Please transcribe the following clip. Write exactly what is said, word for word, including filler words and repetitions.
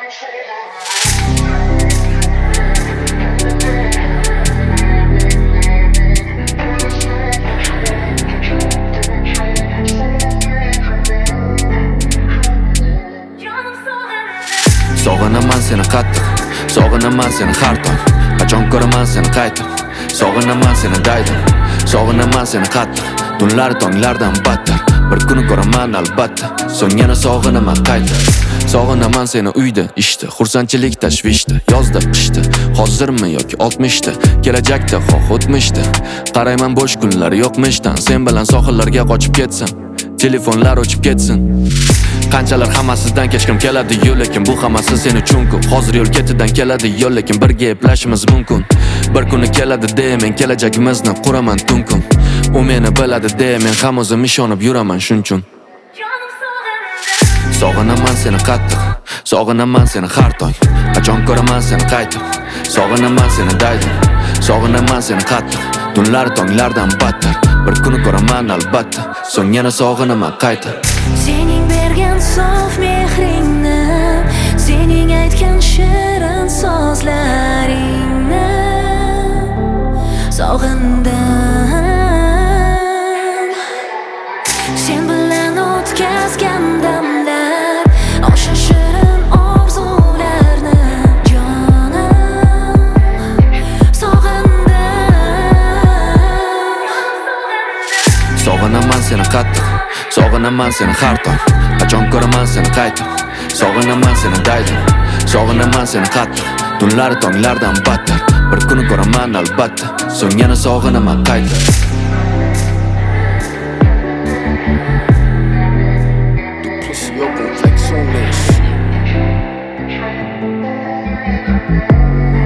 Sog'inaman seni qattiq, sog'inaman seni har tong. Qachon ko'raman seni qaytib, sog'inaman seni daydim. Sog'inaman seni qattiq, tunlar tonglardan battar. Bir kuni ko'raman albatta, so'ng yana sog'inaman qaytib. Sog'inaman seni uyda, ishda, xursandchilik tashvishda, yozda, qishda, hozirmi yoki oltmishda, kelajakda, xoh o'tmishda. Qarayman bo'sh kunlar yo'qmishdan, sen bilan sohillarga qochib ketsam, telefonlar o'chib ketsin. Qanchalar hammasizdan kechkim keladi-yu, lekin bu hammasi sen uchun-ku. Hozir yo'l ketidan keladi-yu, lekin birga eplashimiz mumkin. Bir kuni keladi-de, men kelajagimizni quraman tun-kun. U meni biladi-de, men ham o'zim ishonib yuraman shunchun. Sog'inaman seni qattiq, sog'inaman seni har tong. Qachon ko'raman seni qaytib, sog'inaman seni daydim. Sog'inaman seni qattiq, tunlar tonglardan battar. Bir kuni ko'raman albatta, so'ng yana sog'inaman qayta. Sening bergan sof mehringni, sening aytgan shirin so'zlaringni sog'indim. Sen bilan o'tkazgan damlar, o'sha shirin orzularni jonim sog'indim. Sog'inaman seni qattiq, sog'inaman seni har tong. Qachon ko'raman seni qaytib, sog'inaman seni daydim. Sog'inaman seni qattiq, tunlar tonglardan battar. Bir kuni ko'raman albatta, so'ng yana sog'inaman qayta. Pussy up and flex on this.